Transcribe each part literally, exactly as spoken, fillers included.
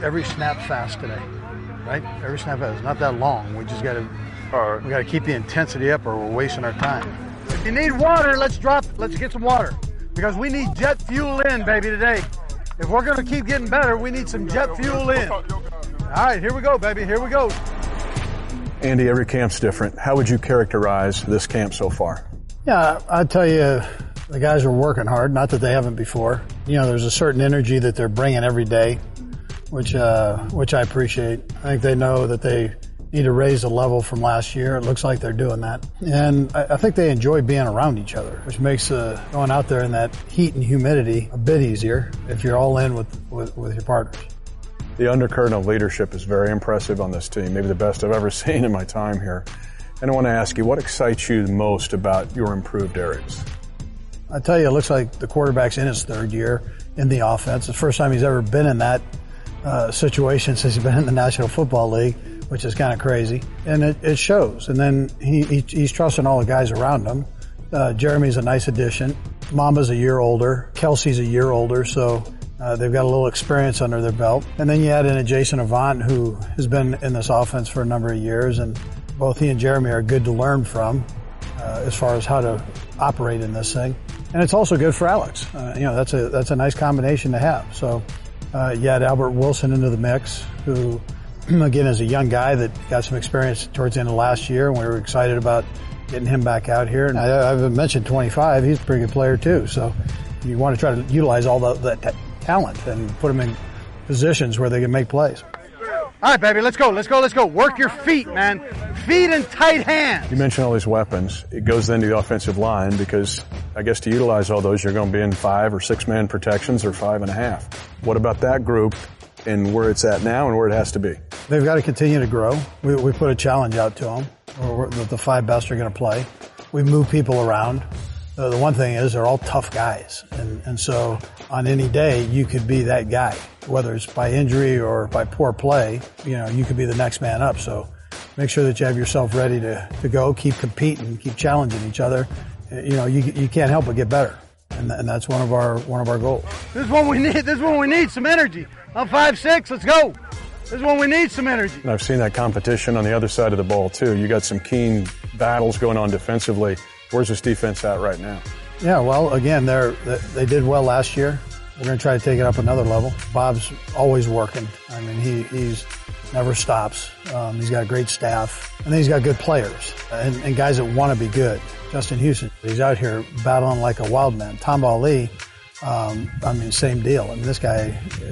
every snap fast today, right? Every snap fast. It's not that long. We just got to uh, we got to keep the intensity up, or we're wasting our time. If you need water, let's drop. Let's get some water because we need jet fuel in, baby, today. If we're going to keep getting better, we need some jet fuel in. All right, here we go, baby. Here we go. Andy, every camp's different. How would you characterize this camp so far? Yeah, I'd tell you, the guys are working hard. Not that they haven't before. You know, there's a certain energy that they're bringing every day, which uh, which I appreciate. I think they know that they need to raise the level from last year. It looks like they're doing that. And I, I think they enjoy being around each other, which makes uh, going out there in that heat and humidity a bit easier if you're all in with, with, with your partners. The undercurrent of leadership is very impressive on this team, maybe the best I've ever seen in my time here. And I want to ask you, what excites you the most about your improved areas? I tell you, it looks like the quarterback's in his third year in the offense. It's the first time he's ever been in that uh, situation since he's been in the National Football League, which is kind of crazy. And it, it shows. And then he, he he's trusting all the guys around him. Uh, Jeremy's a nice addition. Mamba's a year older. Kelsey's a year older, so uh, they've got a little experience under their belt. And then you add in a Jason Avant, who has been in this offense for a number of years, and both he and Jeremy are good to learn from uh, as far as how to operate in this thing. And it's also good for Alex. Uh, you know, that's a that's a nice combination to have. So uh, you add Albert Wilson into the mix, who, again, is a young guy that got some experience towards the end of last year, and we were excited about getting him back out here. And I, I've mentioned twenty-five. He's a pretty good player, too. So you want to try to utilize all the, that t- talent and put them in positions where they can make plays. All right, baby, let's go, let's go, let's go. Work your feet, man. Feet and tight hands. You mentioned all these weapons. It goes then to the offensive line because I guess to utilize all those, you're going to be in five or six-man protections or five and a half. What about that group and where it's at now and where it has to be? They've got to continue to grow. We, we put a challenge out to them where the five best are going to play. We move people around. Uh, the one thing is they're all tough guys. And, and so on any day, you could be that guy, whether it's by injury or by poor play, you know, you could be the next man up. So make sure that you have yourself ready to, to go, keep competing, keep challenging each other. You know, you, you can't help but get better. And, and that's one of our, one of our goals. This is what we need. This is what we need, some energy. I'm five six, let's go. This is when we need some energy. And I've seen that competition on the other side of the ball, too. You got some keen battles going on defensively. Where's this defense at right now? Yeah, well, again, they're, they did well last year. We're going to try to take it up another level. Bob's always working. I mean, he he's never stops. Um, he's got a great staff. And then he's got good players and, and guys that want to be good. Justin Houston, he's out here battling like a wild man. Tamba Ali, um, I mean, same deal. I mean, this guy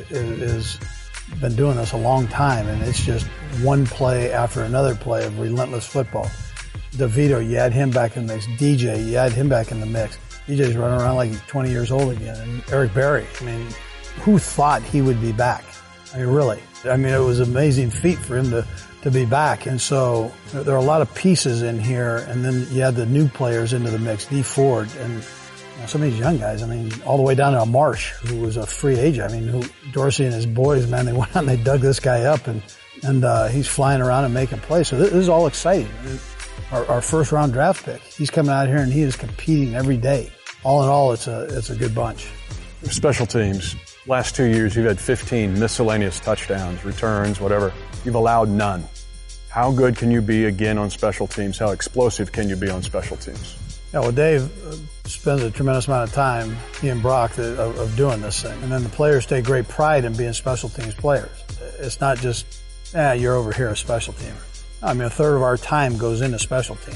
has been doing this a long time, and it's just one play after another play of relentless football. DeVito, you add him back in the mix. D J, you add him back in the mix. D J's running around like he's twenty years old again. And Eric Berry, I mean, who thought he would be back? I mean, really. I mean, it was an amazing feat for him to, to be back. And so there are a lot of pieces in here. And then you add the new players into the mix, D Ford, and you know, some of these young guys. I mean, all the way down to Marsh, who was a free agent. I mean, who Dorsey and his boys, man, they went out and they dug this guy up, and, and uh, he's flying around and making plays. So this, this is all exciting. Our, our first round draft pick. He's coming out here and he is competing every day. All in all, it's a it's a good bunch. Special teams. Last two years, you've had fifteen miscellaneous touchdowns, returns, whatever. You've allowed none. How good can you be again on special teams? How explosive can you be on special teams? Yeah, well, Dave spends a tremendous amount of time, he and Brock, of, of doing this thing. And then the players take great pride in being special teams players. It's not just, eh, you're over here a special teamer. I mean, a third of our time goes into special teams.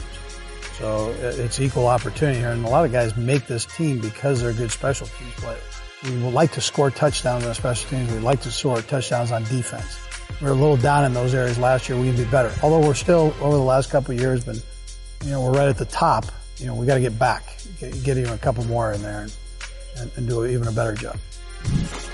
So it's equal opportunity here. And a lot of guys make this team because they're good special teams players. We would like to score touchdowns on special teams. We'd like to score touchdowns on defense. We were a little down in those areas last year. We need to be better. Although we're still, over the last couple of years, been, you know, we're right at the top. You know, we got to get back, get, get even a couple more in there and, and, and do even a better job.